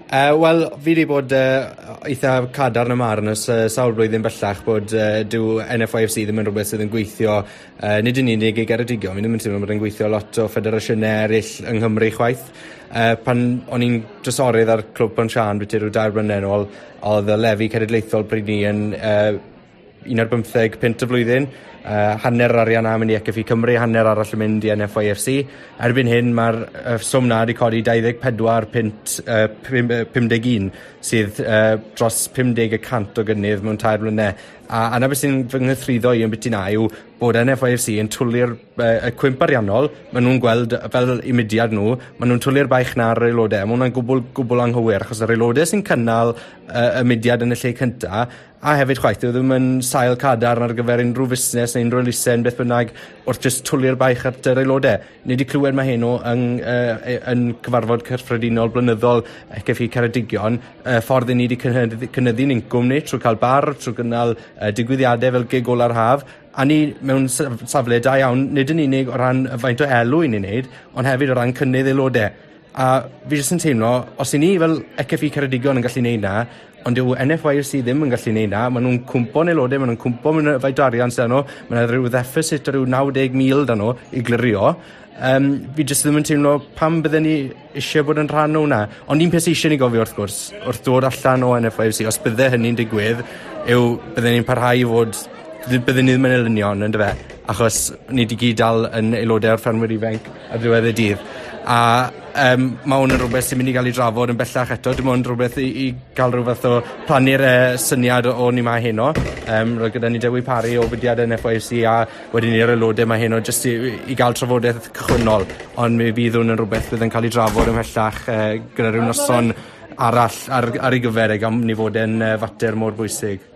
Wel, fi wedi bod eitha cadarn y marn ys sawl blwyddyn bellach bod dyw NFYFC ddim yn rhywbeth sydd yn gweithio nid yn unig i Geredigion. Mi ddim yn teimlo bod yn gweithio lot o federasiynau eraill yng Nghymru chwaith. Pan o'n i'n drysorydd ar Clwb Pontsian byti rhyw 2 blynedd nôl, oedd y lefi cenedlaethol pryd ni yn 15 pint y flwyddyn. Hanner arian am yn i ECFI Cymru, hanner arall yn mynd i NFYFC. Erbyn hyn mae'r swm na wedi codi 24 pint 51 sydd dros 50% o gynnydd mewn 2 blynedd. A yna beth sy'n fy nghythryddo i yn byti na yw bod NFYFC yn twli'r cwymp ariannol. Maen nhw'n gweld fel imudiad nhw, maen nhw'n twli'r baich na'r aelodau. Mae hwnna'n gwbl anghywir, achos yr aelodau sy'n cynnal y mudiad yn y lle cyntaf, a hefyd chwaith, yw ddim yn sail cadarn ar gyfer unrhyw fusnes neu unrhyw lusen beth bynnag wrth jyst twli'r baich at yr aelodau. Ni wedi clywed mae heno yn cyfarfod cyffredinol blynyddol ECFI Ceredigion, ffordd i ni wedi cynyddu'n incwm ni trwy cael bar, trwy gynnal digwyddiadau fel gig ola'r haf, a ni mewn safle da iawn, nid yn unig o ran faint o elw i ni'n neud, ond hefyd o ran cynnydd aelodau. A fi jyst yn teimlo, os i ni fel ECFI Ceredigion yn gallu neud na, ond yw NFYFC ddim yn gallu neud na, maen nhw'n cwmpo'n aelodau, maen nhw'n cwmpo mewn faint o arian sy'n nhw, maen nhw'n rhyw deficit o rhyw 90,000 da nhw i glirio. Fi jyst ddim yn teimlo pam bydden ni eisiau bod yn rhan o hwnna. Ond un peth eisiau ni gofio wrth gwrs, wrth dod allan o NFYFC, os bydde hynny'n digwydd, yw bydden ni'n parhau i fod, bydden ni ddim yn elynion, ynddo fe, achos ni wedi gyd dal yn aelodau o'r ffermwyr ifanc ar ddiwedd y dydd. A mae hwn yn rhywbeth sy'n mynd i gael ei drafod yn bellach eto. Dim ond rhywbeth i gael rhywbeth o plannu'r syniad o ni mae heno. Roedd gyda ni Dewi Parry o fudiad NFYFC a wedyn ni'r aelodau mae heno jyst i gael trafodaeth cychwynnol. Ond mi fydd hwn yn rhywbeth bydd yn cael ei drafod ymhellach gyda rhyw noson arall ar ei gyfer am ni fod yn fater mor bwysig.